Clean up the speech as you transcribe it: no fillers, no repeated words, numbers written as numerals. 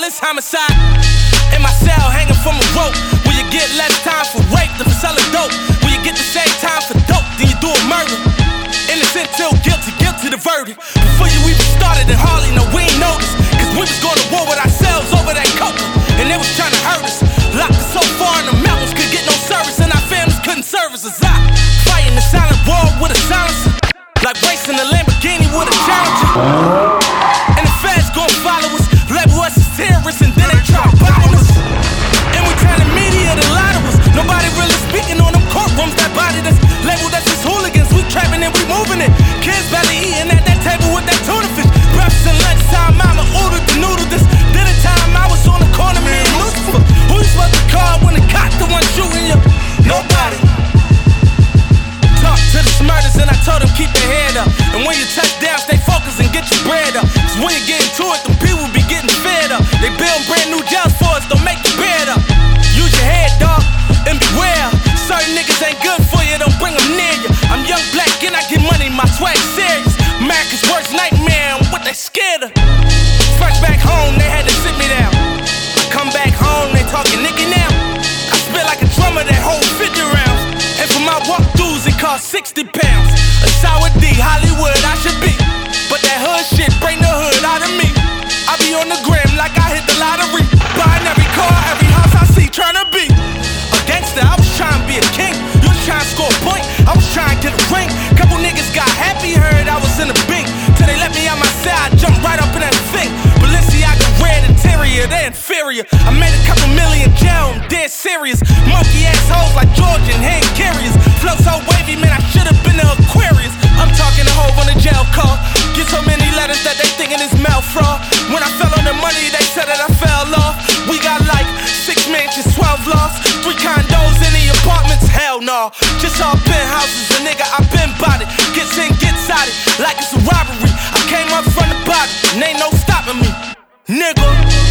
this homicide. In my cell, hanging from a rope. Will you get less time for rape than for selling dope? Will you get the same time for dope than you do a murder? Innocent till guilty, guilty the verdict. Before you even started in Harley, no, we ain't noticed. Cause we was going to war with ourselves over that coca. And they was trying to hurt us. Locked us so far in the mountains, could get no service. And our families couldn't service us. I fighting the silent war with a silencer. Like racing a Lamborghini with a Challenger. And the feds gon' follow us, label us as terrorists, and then they try to bottle us. And we turn the media to lie to us. Nobody really speaking on them courtrooms that bodied us. Labeled us as hooligans, we trapping and we moving it. Kids barely eating at that table with that tuna fish. Breakfast and lunchtime, mama ordered the noodle this. Dinner time, I was on the corner, me and Lucifer. Who you supposed to call when the cop's the one shooting you? Nobody. Talk to the smarters and I told them keep their head up. And when you touch down, stay focused and get your bread up. Cause when you get into it, them people be getting fed up. They build brand new jails for us, don't make your bed up. Use your head, dog, and beware. Certain niggas ain't good for you, don't bring them near you. I'm young, black, and I get money, my swag serious. America's worst nightmare, and what they scared of. Fresh back home, they had to sit me down. Come back home, they talking nigga now. I spit like a drummer that hold 50 rounds. And for my walk-throughs, it cost 60 pounds. A sour D, Hollywood, I should be. But that hood shit bring the hood out of me. I be on the gram like I hit the lottery. Buying every car, every house I see, tryna be a gangster. I was trying to be a king. You was trying to score a point, I was trying to get a ring. Couple niggas got happy, heard I was in the bink. Till they let me out my cell, I jumped right up in that thing. Balenciaga red interior, they inferior. I made a couple million jail, I'm dead serious. Monkey assholes like George and Hank Carriers. Flow so wavy, man, I should've been the Aquarius. I'm talking a hoe on a jail call. Get so many letters that they thinking it's mail fraud. When I fell on the money, they said that I fell off. We got like 6 mansions, 12 lofts, 3 condos in the apartments, hell no. Just all penthouses, a nigga, I been bought it. Gets in, gets out it, like it's a robbery. I came up from the bottom, and ain't no stopping me, nigga.